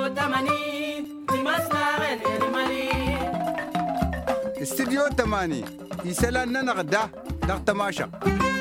استديو 8 يسألنا نغدا دغ تماشا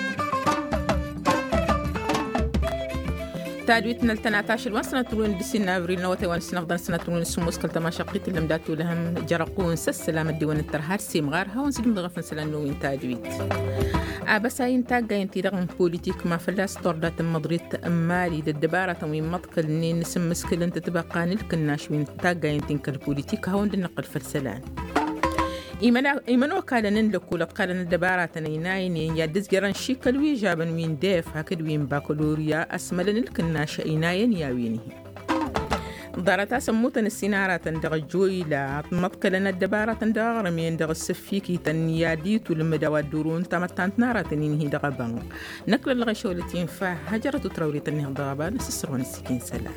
تادويتنا التنعتاشر وسنة ترون دسينا أبريل نوتي وانسنا غدا سنة ترون السموس كل تماشا قيت اللي مداتو لهم جرقون سلام الديوان الترهار سيم غارها ونسلم دغفن سلانو وين تادويت بس هاي انتاجا ينتي رغم بوليتيك ما فلاس طردات مضريت مالي ددبارة وين مطقل نين نسم مسكل انت تبقى نلكناش وين انتاجا ينتين كالبوليتيك هون دنقل فلسلان إيمانو كالا ننلك ولا قالا ندبارات نيناين يادز جران شيكل ويجابن وين ديف هكذا وين باكولوريا أسمل نلكناش إيناين ياوينه دارتا سموتن السينارات اندغ جويلا مطكلنا الدبارات اندغ رمي اندغ السفيكي تنياديت ولمدوا الدورون تمتانت نارات نينهي دغبان نكل الغشولتين فا هجرت تراوري تنيه دغبان نسسرون السكين سلام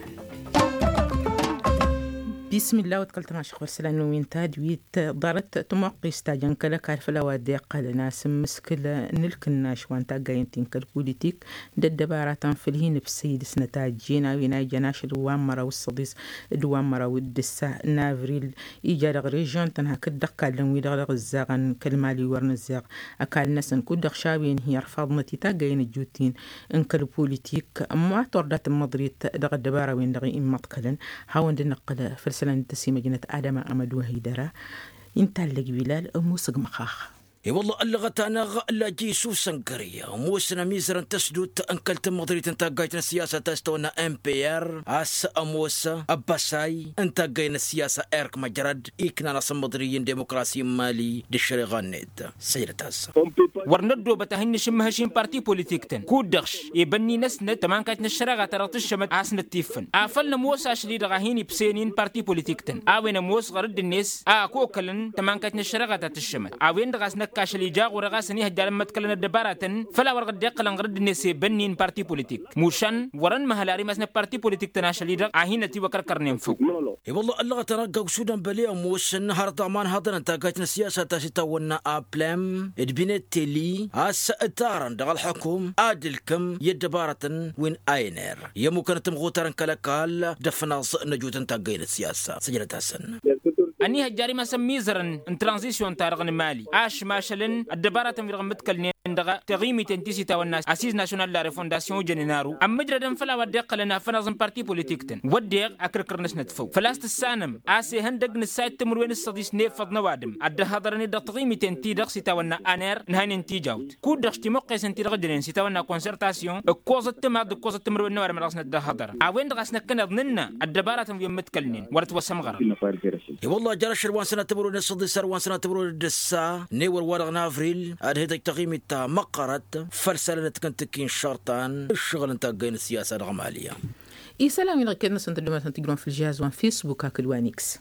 بسم الله وتقلت مع شيخ برسلان وين تادويت دارت تموقي استاجن كلا كارف لوادي قال ناس مسكل نلكناش وان تاقاين تنكل بوليتيك ددبارات في الهين بسيد سنتاجينا وينا جناش الوامرة والصديس الوامرة والدسا نافريل إيجاد ريجون تنها كدق لن ويدغ الزاغن كالمالي ورن الزاغ أكال نسن كدق شاوين هي رفاضنتي تاقاين الجوتين انكل بوليتيك ما توردات المضريت دغ الدبارة وين دغي إماتكلن هاون دنقل فلسلان تسي مجنة آدم أمدو هيدرا انت اللي بلال موسق مخاخ اي والله اللغتانا غالا جيسو سنكرية وموسنا ميزرا تسدود انكلت مضريت انت قايتنا السياسة تستونا امبير اس اموسا اباساي انت قاينا السياسة ارك مجرد ايكنا ناس مضريين ديمقراسي مالي دشري غانيت سيرة هسا ورندو بتهني شمهشين بارتي بوليتيكتن كودخش يبني نسنة تمان كاتنا الشرغة ترطشمت عاسنة تيفن افلنا موسى شليد غاهيني بسينين بارتي بوليتيكتن اوين موس غرد الناس كوكلن تمان كاتنا الشرغة تتشمت اوين دغاسنا كاشلي جاغ ورغاسني هجال متكلنا الدبارة فلا ورغد ديق لنغرد الناس بنين بارتي بوليتيك موشان ورن مهلاري مسنا بارتي بوليتيك تناشلي دغ اهينتي وكركرنين فوق اي والله اللغة ترقق سودان بلي موسن هر ضمان هذا انت قايتنا السياسة تستونا ابلام ادبينت تيلي اس اتارن دغ الحكم ادلكم يدبارة وين اينر يمو كانت مغوترن كلاكال دفنا نجوت انت قاينا السياسة سجلة حسن أني هجاري ما سميزرن ان ترانزيشن تارغن مالي اش ماشلن الدبارة في متكلنين دغا تغيمي تنتيسي تاونا اسيز ناسيونال لا ريفونداسيون جنينارو ام مجردن فلا وديق لنا فنظم بارتي بوليتيكتن وديق اكركرنس نتفو فلاست السانم اسي هندق نسايت تمر وين الصديس نيفض نوادم اد هضرني د تغيمي تنتي دغ سي تاونا انير نهاين انتي جاوت كود دغ تيموقي سنتي دغ دنين سي تاونا كونسرتاسيون كوزت تما د كوزت تمر وين نوار مراسنا د هضر اوين دغ سنكن ضننا الدبارة في متكلنين ورت وسمغر والله جرش وان سنه تبرو الصديس وان سنه تبرو الدسا نيور ورغ نافريل هذا التقييم تاع مقرت فلسله تكنتكين شرطان الشغل نتاع قين السياسه الغماليه اي سلام يلا كنا سنتدلوا تقرون في الجهاز وان فيسبوك هاك الوانيكس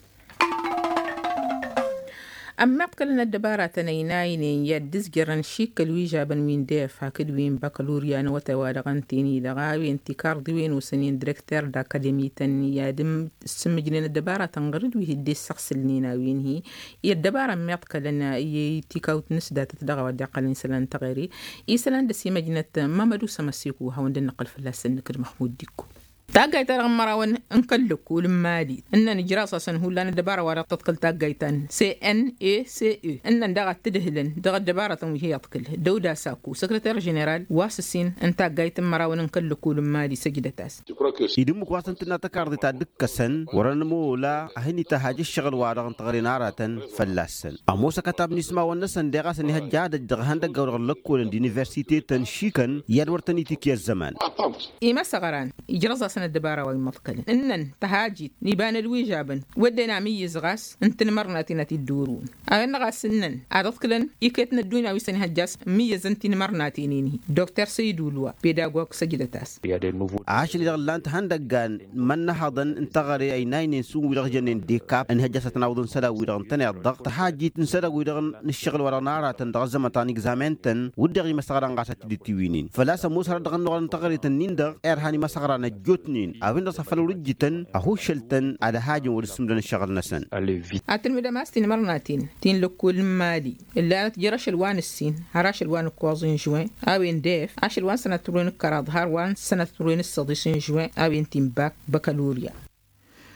أما بكلنا الدبارة تنيناين يدز جران شيك الويجا بن وين ديف هاكد وين بكالوريا نوتوالغان تيني دغاوي انتكار دوين وسنين دريكتر دا أكاديمي تاني يادم سمجنين الدبارة تنغرد ويهدي السخص النينا وين هي الدبارة ما بكلنا يتيكاوت نسدة تدغوا داقلين سلان تغيري سلان دسي مجنة مامدو سمسيكو هاون دي نقل فلاسن نكر محمود ديكو تاقاي ترغم مراون انكلك ولمالي ان نجراسا سنهو لان الدبارة ورا تتقل تاقايتان CNACE ان دغا تدهلن دغا الدبارة وهي يتقل دودا ساكو سكرتير جنرال واسسين ان تاقايت مراون انكلك ولمالي سجدتاس يدمك واسنتنا تكاردي تادكسن ورنمو لا اهني تهاجي الشغل وارغن تغرينارة فلاسن اموسا كتاب نسما ونسن دغا سني هجاد دغهان دغا لكول دينيفرسيتي تنشيكن يادورتني تيكي الزمان ايما سغران يجرزا الدبارة ويمطكلن إنن تهاجيت نيبان الويجابن ودنا ميز غاس انت نمرناتي الدورون أغن غاس إنن أرضكلن يكتنا الدوين ويسني هجاس ميز انت نمرناتي نيني دكتور سيدولوا بيداغوك سجدتاس عاشلي دغلان تهندقان من نحضن انتغري اي ناين سو ويرغجنين ديكاب ان هجاسة تناوضن سدا ويرغن تاني الضغط تهاجيت نسدا ويرغن نشغل ورانارا تندغزم تاني اكزامنتن ودغي مسغران غاسة تدتيوينين فلا سموس هردغن نغن تغري تنيندغ ايرهاني مسغران الجوت أبين صفلوا جدا أهو شلتن على حاجة ورسمنا الشغل نسن. أترمي دماستين مرناتين تين لكل مالي اللي تجرش الوان السين هراش الوان القوازين جوين أبين ديف عش الوان سنة ترون الكراد هاروان سنة ترون الصديسين جوين أبين تين باك بكالوريا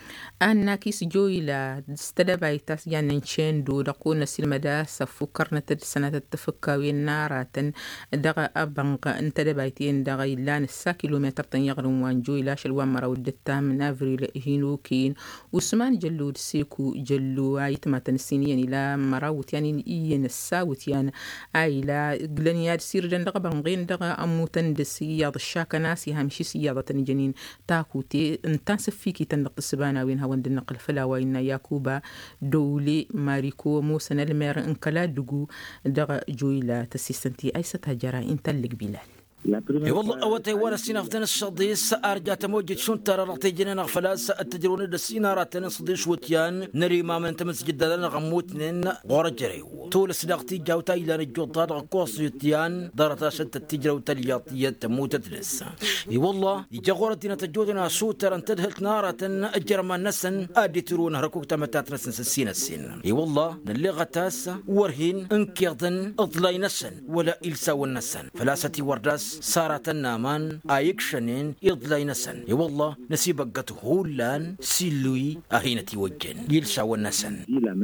أناكيس جويلا استدباي تاس يعني نشين دو دقون السلمدا سفكرنا سنة التفكاوي الناراتن دغا أبنغ انتدبايتين دغا يلان السا كيلومتر تنيغرون وان جويلا شلوان مراود التام من أفريل هينوكين وسمان جلو دسيكو جلو آيتماتن السينيين إلى مراوت يعني إيين الساوت يعني آيلا قلنياد سير جن دغا بنغين دغا أموتن دسياض الشاكا ناسي همشي سياضة تنجنين تاكوتي انتان سفيكي تنقل السبانا وين هون النقل فلاوين ياكوبا دولي ماريكو موسى المير انكلا دغو دغ جويلا تسيستنتي ايستها جرا انت اللي بلال والله أوتي وانا سينافدين الصديس أرجع تموجد شون ترى رقتي جنين أغفلاس التجرون السينارات صديش وتيان نري ما من تمس جدا لنا غموتنين ورجريو طول سناقتي جاوتا إلى الجوطات قوس يتيان دارتا ست التجرو تلياطية تموت تدرس والله يجغورتنا تجودنا سوتر أن تدهلت نارة الجرمان نسن أدي ترون هركوك تمتات نسن السين السين والله نلغة تاس ورهين انكيضن اضلاي نسن ولا إلسا والنسن فلاستي ورداس صارت النامان آيكشنين يضلي نسن والله نسيبك هولان سيلوي أهينتي وجن يلسا والنسن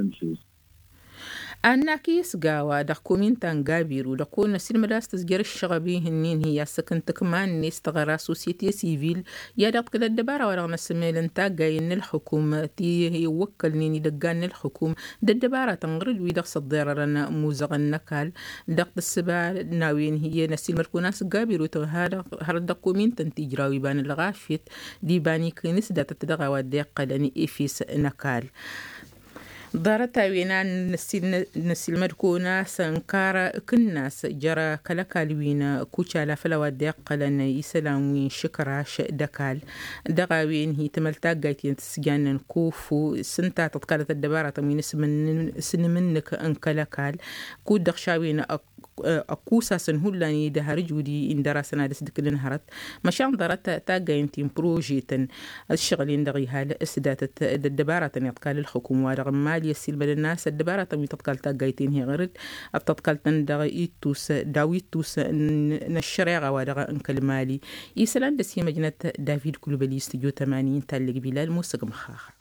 أناكيس قاوة دقومين تنقابيرو دقون نسيل مداس تسجير الشغبي هنين هي سكن تكمان نستغرى سوسيتي سيفيل يادق كلا الدبارة ورغم السميل انتاقاين الحكومة تيه يوكلني دقان الحكومة الدبارة تنغرد ويدق صديرنا موزغ النكال دق السبا ناوين هي نسيل مركوناس قابيرو تغهار هر دقومين تنتجراوي بان الغافيت دي باني كنس دا تتدغى وديق لاني إفيس نكال دارتا وينا نسيل مركونا سنكارا كناس جرى كالكالوين كوشالا فلوا ديق لنا يسلام وين شكراش دكال دغاوين هي تملتا قايتين تسجان كوفو سنتا تتكالت الدبارة من سن منك انكالكال كود دخشاوين أكوسا سنهولاني دهار جودي إن دراسنا دسدك لنهرت مشان دارتا تاقاينتين بروجيتن الشغلين دغيها لأسدات الدبارة يتقال الحكومة رغم مالي يسيل بل الناس الدبارة يتقال تاقايتين هي غرد أبتقال تندغيتوس داويتوس نشريغا ودغا انكال مالي إيسالان دسي مجنة دافيد كلوبالي استجو 80 تالق بلال موسق مخاخ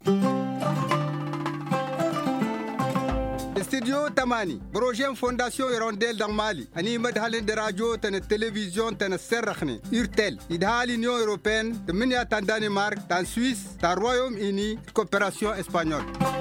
استديو تماني بروجين فونداسيون يرونديل دان مالي اني مدهالين دراجو تن التلفزيون تن السرخني يرتل يدهالي نيو اوروبين تمنيا تان دانمارك تان سويس تان رويوم اني كوبراسيون اسبانيول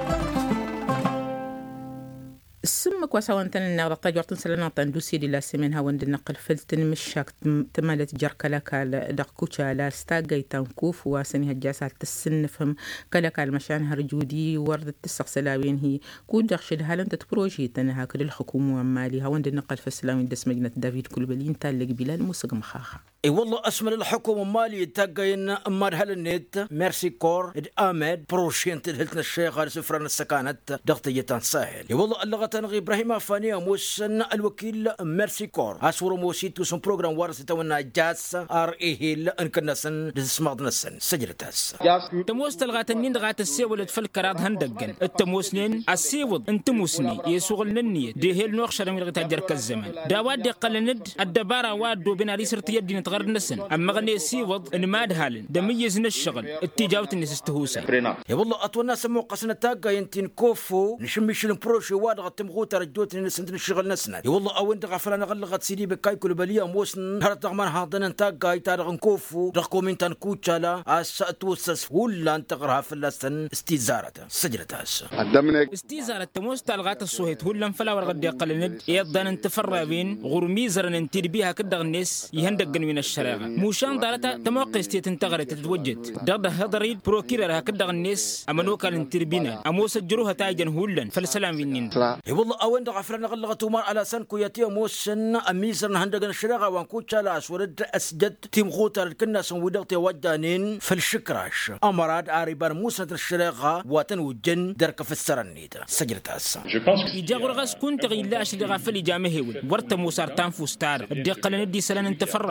سمك وسوانتن النغرقة جورتن سلنا تندوسي دي لاسمين هاوند النقل فلتن مشاك تمالت جركلكا دقوشا لا ستاقاي تنكوف واسني هجاسة تسنفهم كلكا المشان هرجودي وردت تسقسلاوين هي كود دخشد هالن تتبروجي تنها كل الحكومة ومالي هاوند النقل فسلاوين دس مجنة دافيد كلوبالين تالق بلال موسق مخاخة اي والله اسم الحكومة مالي تاقاين امار هالنت ميرسي كور امد بروشين تدهلتنا الشيخ على سفران السكانت دغطية ساهل اي والله اللغة تنغي إبراهيم أفاني موسن الوكيل ميرسي كور أسورو موسيتو سن بروغرام وارسة ونا جاس إيهيل أنكنسن دسماد نسن سجلتاس تموس تلغاتنين دغات السيول تفلكرات هندقن التموسنين السيود انتموسني يسوغل نني ديهيل نوخشر من غتاجر كالزمن داواد دي قلند الدبارة وادو بنا ريسرت يدي نتغرد نسن أما غني السيود انماد هالن دميزن الشغل التجاوت الناس استهوسا يا والله أتونا سمو قسنا تاقا ينتين كوفو نشميش البروشي وادغ تمغو ترجوت نسندن الشغل نسنا والله او انت غفلنا غلغت سيدي بكاي كل بليه موسن هرت من هاضن انت جاي تارغ نكوفو رقم تن كوتشالا اساتو سس ولا انت غرها فلسن استيزارته سجلتاس استيزارة تموس تلغات الصهيت ولا فلا ورغد يقلند يضن انت فرابين غرميزرن انت بيها كدغ الناس يهندق من الشارع موشان دارتا تموقع استيت انتغرت تتوجد دغ هضريد بروكيرها كدغ الناس امنوكا الانتربينا اموس جروها تاجن هولن فالسلام منين والله او انت غفلنا غلغت مار على سن كوياتي موسن اميزرن هندق الشارع وانكوتشالا اسورد اسجد تيم خوتر كنا سن ودغتي وجانين في الشكراش امراد اريبان موسن الشارع واتن وجن درك في السرنيد سجلتاس يجاغر كنت غيلاش اللي غفل جامه ورت موسار تنفو ستار دقل ندي سلان انت فراوي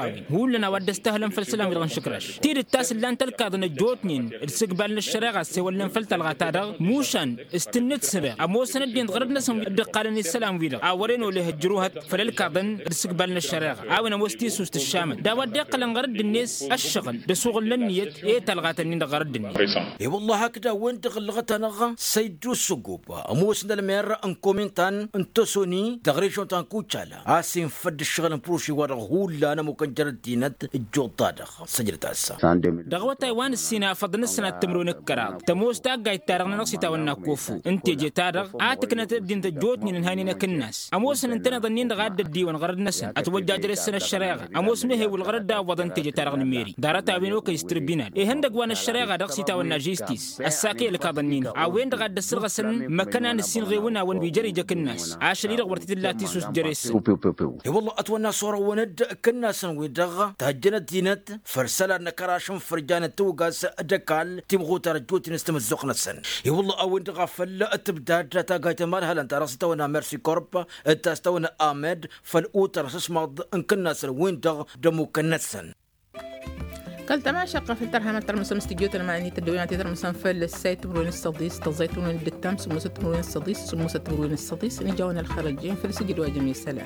ولا ود استهلا فلسلام يرغن شكرش تير التاس اللي انت الكاظن الجوتنين السقبال للشراغة سوى اللي انفلت الغتادغ موشان استنت سبع اموسن الدين غردنا سم دقالني السلام فيدا اورين ولا هجروها فللكاظن السقبال للشراغة اونا موستيس وست الشام دا ودق لنغرد الناس الشغل بسوغ للنيت ايه تلغاتنين غرد النيت اي والله هكذا وين تغلغتنا سيدو السقوبة اموسن المير انكومنتان انتسوني تغريشون تانكوتشالا اسين فد الشغل بروشي ورغول انا ممكن جرد دينت الجوطادغ سجلت اسا دغوا تايوان السينا فضن السنه تمرون الكراب تموس تاغاي تارغنا نقصي تاونا كوفو انت جي تارغ اتكنا تدين تجوتني نهانينا كناس اموس انتنا ظنين غاد الديوان غرد نسن اتوجا جري السنه الشراغه اموس مهي والغرد دا وضن تجي تارغ ميري دارتا بينو كيستربينا اي هندق وان الشراغه دقسي تاونا جيستيس الساقي لكاظنين اوين دغاد السرغه سن مكان السين غيونا وين بيجري جك الناس عاشري رغبرت اللاتي سوس جريس اي والله اتونا صوره وند كناس ويدغ تهجنت دينت فرسلا نكراشم فرجان توقاس دكال تبغوا ترجوت نستمزق نسن اي والله او انت غفل تبدا تاغايت مالها انت راسيتونا ميرسي كورب تاستونا امد فالاوتر اسمض ان كناس وين دغ دمو كنسن قال تما شقة في الترهمة ترمسم استجيوت المعني تدوين ترمسم فل السيت برون الصديس تزيتون الدتام سموسة برون الصديس سموسة برون الصديس نجاون الخرجين في السجل وجميع السلام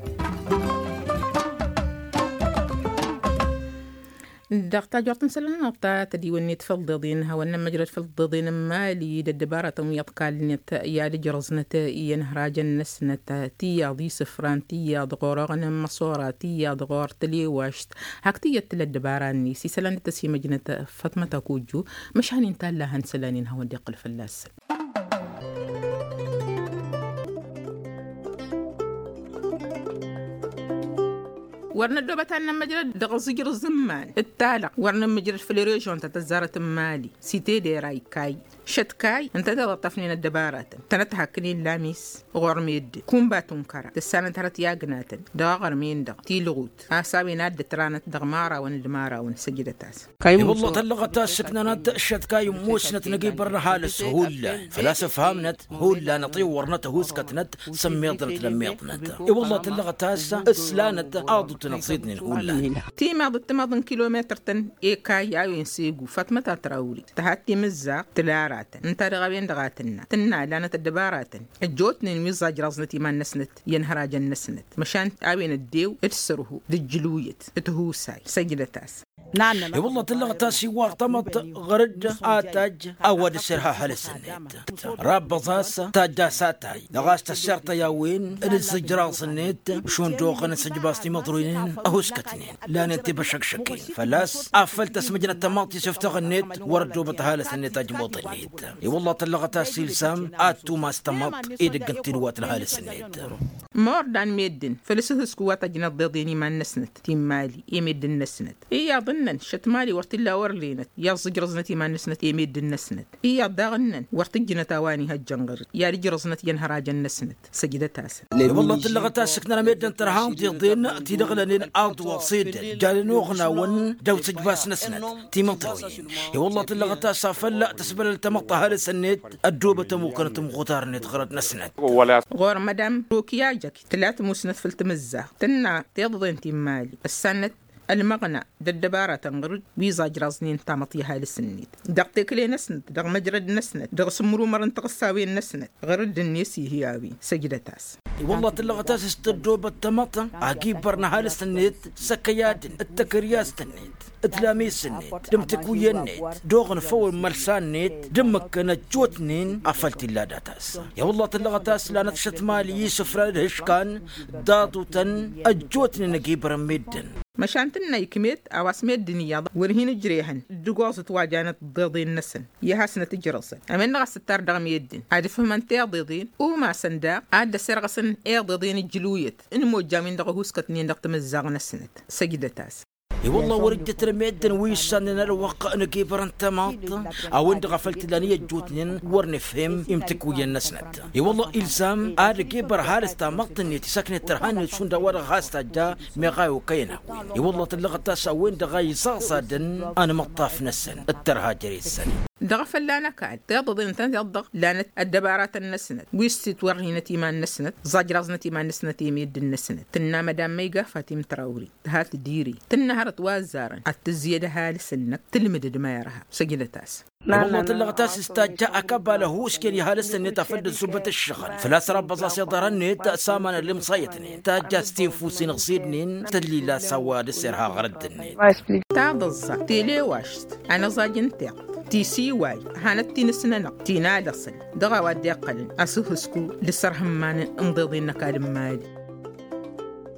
دقتا جورتن سلنا نقطة تديوني تفضضين هوانا مجرد فضضين مالي ددبارة يطقال نت يا لجرزنة ينهراج النسنة تيا ضي سفران تيا ضغورغن مصورة تيا ضغور تلي واشت هكتية تلدباران نيسي سلانة تسي مجنة فاطمة كوجو مش هنين تالا هنسلانين هوا ديق الفلاس ورنا دوبتنا مجرد دغزجر الزمان التالق ورنا مجرد فليريشون تتزارة مالي سيتي دي راي كاي شتكاي انت تضطفنين الدبارات تنتحكني اللاميس غرميد كون باتون كرا تسانة ترت ياقناتن داغر مين دغ تيلغوت اسابي ناد ترانت دغمارا وندمارا ونسجدتاس كاي والله تلغتا سكنانات شتكاي موسنت نقي برها سهولة فلاسف هامنت هولا نطي ورنت هوسكتنت سميطنت لميطنت اي والله تلغتا اسلانت اضت نقصيدني هولا تي ما ضد تمضن كيلومتر تن اي كاي ياوين سيقو فاطمة تراولي تهاتي مزاق تلارا انت رغبين دغاتنا تنا لانة الدبارات الجوتني المزاج رزنتي ما نسنت ينهراج النسنت مشان اوين الديو اتسره دجلويت اتهوساي سجلتاس نعم والله تلغتاسي واغتمت غرد آتاج أود سرها حلسنت راب ضاسة تاجا ساتاي لغاست الشرطة يا وين السجراغ سنيت شون دوغن السجباستي مضروين أهوسكتنين لان انت بشكشكين فلاس أفلت اسمجنا التماطي سفتغنيت وردو بطهالة سنيت أجموطنيت والله تلغتاسي لسام آتو ما استمط إيدك قلتلوات الهالة سنيت موردان ميدن فلسه سكوات جنات ضيضيني ما نسنت تيم مالي يميدن نسنت إيا ظنن شتمالي ورتلا ورلينت يا زجرزنتي ما نسنت يميدن نسنت إيا ضاغنن ورتجنا تواني هالجنغر يا رجرزنت ينهراج النسنت سجدتاس والله تلغتاس سكنا ميدن ترهام تيضين تيدغلنين أرض وصيد جالنوغنا ون دو سجباس نسنت تيمطروين والله تلغتاس فلا تسبل التمطة هالة سنت الدوبة موكنت مغتار نتغرد نسنت غور مدام روكيا تلات موسنت في التمزة تنا تيضين تيمالي السنة المغنى ددبارة تنغرد بيزا جرازنين تامطيها للسنيت دقتك لي نسنت دق مجرد نسنت دق سمرو مرن تقصاوين نسنت غرد النيسي هياوي سجدتاس والله تلغتاس استدوب التمطة عقيب برنها للسنيت سكيات التكرياس تنيت اتلاميس النيت دمتك ويا النيت دوغن فول مرسان نيت دمك نجوت نين عفلت الله داتاس يا والله تلغتاس لا نتشت مالي يوسف الهشكان داتو تن اجوتني نجيب رميدن مشان تنا يكميت أواس ميدنيا ورهين جريهن دقوص تواجانت ضيضين النسن يهاسنة جرسن أمين نغس التار دغم يدين عاد فهمن تيا ضيضين وما سندا عاد سرغسن اي ضيضين الجلويت إن موجامين دغهوس كتنين دغت مزاغ نسنت سجدتاس والله ورجت رميدن ويسان الوقع نجيب رنتماط او انت غفلت لاني جوتنين ورنفهم يمتك ويا النسنت والله الزام ارجيبر هالستا مقتني تسكن الترهان شون دوار غاستا جا مغايو كينا والله تلغتا سوين دغاي صاصدن انا مطاف نسن الترها جري السن دغف لانا كاد تضضين تنضغ لانت الدبارات النسنت ويستت ورهينتي ما النسنت زجرزنتي ما النسنت يميد النسنت تنا مدام ما يقفاتي متراوري هات ديري تنهرت وازارا التزيد هالسنك تلمد دمايرها سجلتاس والله تلغتاس استاجا أكباله هو سكيني هالسن يتفد سبة الشغل فلاس ربصا سيطرني سامان اللي مصيتني تاجا ستيفو سينغصيدنين تدلي لا سواد السرها غردني تعضزا تيلي واشت أنا زاجن تيق تيسي واي هانت تنسننا تينا لصل دغا ودي قلن أسوهسكو لسرهم مان انضضي النكال مالي